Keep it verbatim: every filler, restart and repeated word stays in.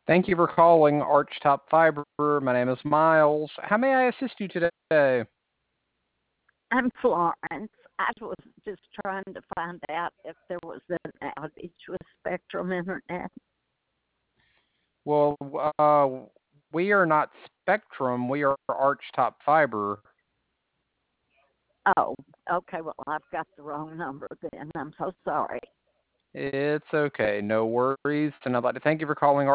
Thank you for calling Archtop Fiber. My name is Miles. How may I assist you today? I'm Florence. I was just trying to find out if there was an outage with Spectrum Internet. Well, uh, we are not Spectrum. We are Archtop Fiber. Oh, okay. Well, I've got the wrong number then. I'm so sorry. It's okay. No worries. And I'd like to thank you for calling